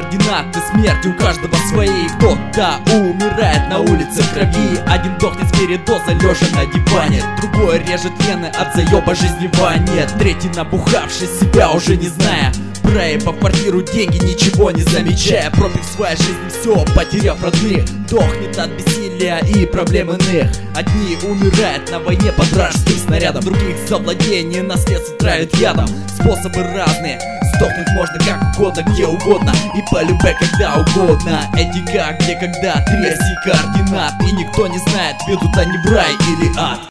координаты смерти у каждого свои. Кто-то умирает на улице в крови, один дохнет с передоза лежа на диване, другой режет вены от заеба жизневания, третий набухавший себя уже не зная, проебав квартиру деньги, ничего не замечая, пропив в своей жизни все, потеряв родных, дохнет от бессилия и проблем иных. Одни умирают на войне под вражеским снарядом, других за владение наследство травят ядом. Способы разные, сдохнуть можно как угодно, где угодно и по любе когда угодно. Эти как, где, когда, 3 оси координат, и никто не знает, ведут они в рай или ад.